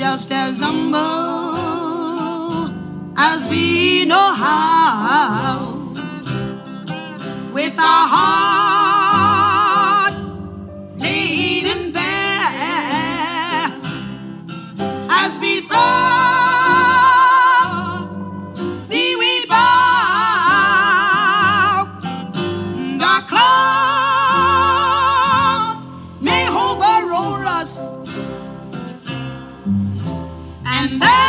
just as humble as we know how, with our heart laid in bare as before thee we bow. Dark clouds may overroll us, and there